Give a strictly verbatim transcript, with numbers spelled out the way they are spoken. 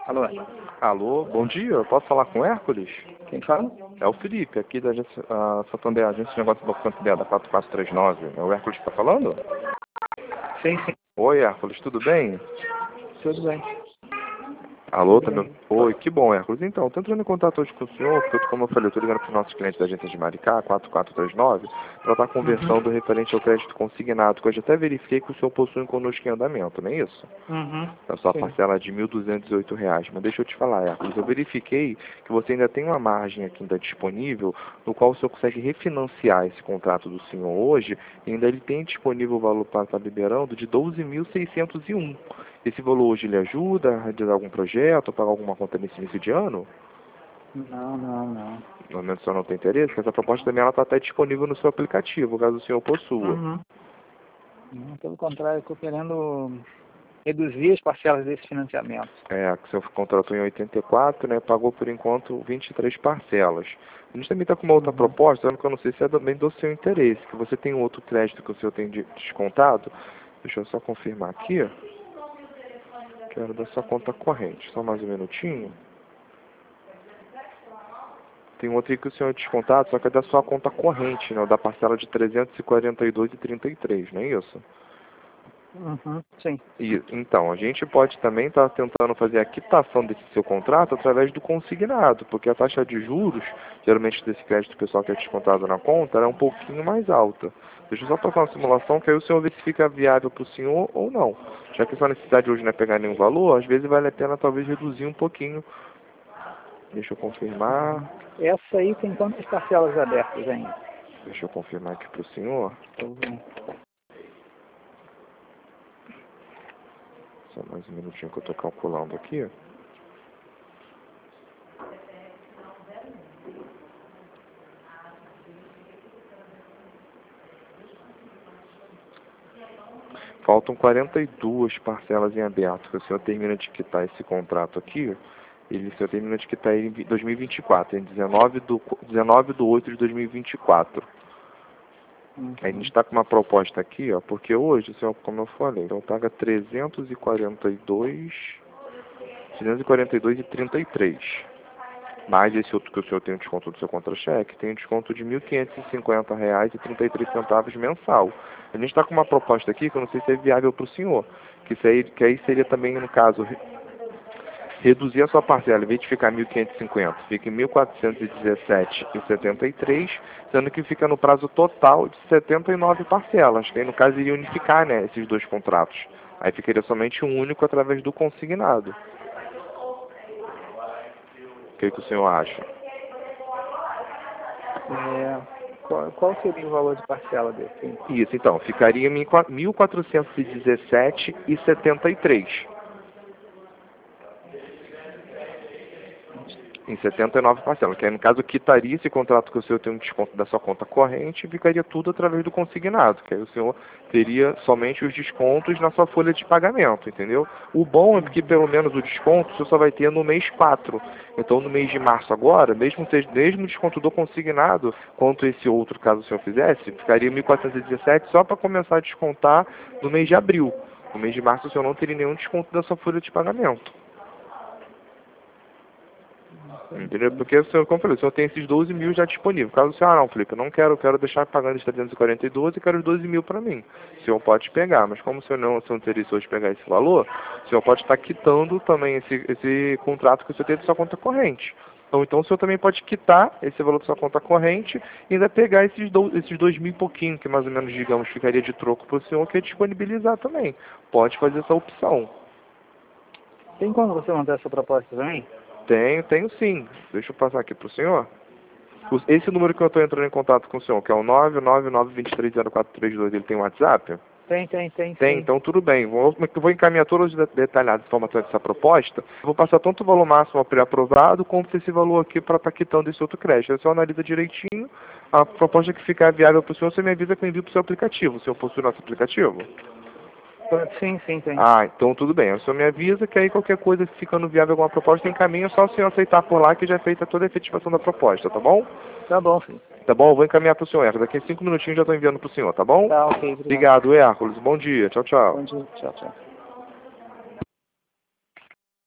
Alô? Alô, bom dia, eu posso falar com o Hércules? Quem fala? É o Felipe, aqui da agência, a Santander, agência de negócios do Banco Santander, da quatro quatro três nove. É o Hércules que está falando? Sim, sim. Oi, Hércules, tudo bem? Tudo bem. Alô, Tudo tá me... bem. Oi, que bom, Hércules. Então, estou entrando em contato hoje com o senhor, porque, como eu falei, eu estou ligando para os nossos clientes da agência de Maricá, quatro quatro três nove, para estar conversando Uhum. referente ao crédito consignado, que eu já até verifiquei que o senhor possui conosco em andamento, não é isso? Uhum. A sua Sim. parcela é de mil duzentos e oito reais. Mas deixa eu te falar, Hércules, eu verifiquei que você ainda tem uma margem aqui ainda disponível, no qual o senhor consegue refinanciar esse contrato do senhor hoje, e ainda ele tem disponível o valor para estar liberando de doze mil seiscentos e um. Esse valor hoje ele ajuda a realizar algum projeto, a pagar alguma conta nesse início de ano? Não, não, não. No momento o senhor não tem interesse, porque essa proposta também está até disponível no seu aplicativo, caso o senhor possua. Uhum. Não, pelo contrário, eu estou querendo reduzir as parcelas desse financiamento. É, que o senhor contratou em oitenta e quatro, né? Pagou por enquanto vinte e três parcelas. A gente também está com uma outra Uhum. proposta, que eu não sei se é também do seu interesse, que você tem um outro crédito que o senhor tem de descontado. Deixa eu só confirmar aqui. Quero da sua conta corrente. Só mais um minutinho. Tem um outro aí que o senhor é descontado, só que é da sua conta corrente, né? Da parcela de trezentos e quarenta e dois reais e trinta e três, não é isso? Uhum. Sim. E, então, a gente pode também estar tentando fazer a quitação desse seu contrato através do consignado, porque a taxa de juros, geralmente desse crédito pessoal que é descontado na conta, ela é um pouquinho mais alta. Deixa eu só passar uma simulação que aí o senhor vê se fica viável para o senhor ou não. Já que a sua necessidade hoje não é pegar nenhum valor, às vezes vale a pena talvez reduzir um pouquinho. Deixa eu confirmar. Uhum. Essa aí tem quantas parcelas abertas ainda? Deixa eu confirmar aqui para o senhor. Tô vendo. Só mais um minutinho que eu estou calculando aqui. Faltam quarenta e duas parcelas em aberto, que o senhor termina de quitar esse contrato aqui, ele, o senhor termina de quitar ele em dois mil e vinte e quatro, em dezenove do, dezenove de oito de dois mil e vinte e quatro. A gente Uhum. está com uma proposta aqui, ó, porque hoje, o senhor, como eu falei, então paga trezentos e quarenta e dois, trezentos e quarenta e dois e trinta e três. Mais esse outro que o senhor tem um desconto do seu contra-cheque, tem um desconto de mil quinhentos e cinquenta reais e trinta e três centavos mensal. A gente está com uma proposta aqui que eu não sei se é viável para o senhor, que, isso aí, que aí seria também, no caso, re- reduzir a sua parcela, em vez de ficar mil quinhentos e cinquenta, fica em mil quatrocentos e dezessete reais e setenta e três centavos, sendo que fica no prazo total de setenta e nove parcelas, que aí, no caso, iria unificar, né, esses dois contratos. Aí ficaria somente um único através do consignado. O que, que o senhor acha? É, qual, qual seria o valor de parcela desse? Isso, então, ficaria em mil quatrocentos e dezessete reais e setenta e três centavos. Em setenta e nove parcelas, que aí, no caso, quitaria esse contrato que o senhor tem um desconto da sua conta corrente e ficaria tudo através do consignado, que aí o senhor teria somente os descontos na sua folha de pagamento, entendeu? O bom é porque, Uhum. pelo menos, o desconto o senhor só vai ter no mês quatro. Então, no mês de março agora, mesmo, seja, mesmo o desconto do consignado, quanto esse outro, caso o senhor fizesse, ficaria mil quatrocentos e dezessete só para começar a descontar no mês de abril. No mês de março, o senhor não teria nenhum desconto da sua folha de pagamento. Entendeu? Entendi. Porque o senhor, como eu falei, o senhor tem esses doze mil já disponíveis. Caso o senhor, ah, não, Felipe, eu não quero, eu quero deixar pagando os trezentos e quarenta e dois e quero os doze mil para mim. O senhor pode pegar, mas como o senhor não, o senhor interessou de pegar esse valor, o senhor pode estar quitando também esse, esse contrato que o senhor tem da sua conta corrente. Ou então o senhor também pode quitar esse valor da sua conta corrente e ainda pegar esses, do, esses dois mil e pouquinho, que mais ou menos, digamos, ficaria de troco para o senhor, que é disponibilizar também. Pode fazer essa opção. Tem como você mandar essa proposta também? Tenho, tenho sim. Deixa eu passar aqui para o senhor. O- Esse número que eu estou entrando em contato com o senhor, que é o nove nove nove, dois três zero quatro três dois, ele tem WhatsApp? Tem, tem, tem, Tem, sim. então tudo bem. Vou, vou encaminhar todas as de- detalhadas informações dessa proposta. Vou passar tanto o valor máximo a pré-aprovado, quanto esse valor aqui para estar quitando esse outro crédito. Aí o senhor analisa direitinho. A proposta que ficar viável para o senhor, você me avisa que eu envio para o seu aplicativo. O senhor possui nosso aplicativo? Sim, sim, tem. Ah, então tudo bem. O senhor me avisa que aí qualquer coisa ficando viável alguma proposta, encaminha, é só o senhor aceitar por lá que já é feita toda a efetivação da proposta, tá bom? Tá bom, sim. Tá bom? Eu vou encaminhar para o senhor Hércules. Daqui a cinco minutinhos já estou enviando para o senhor, tá bom? Tá, ok, obrigado. Obrigado, Hércules. Bom dia. Tchau, tchau. Bom dia, tchau, tchau.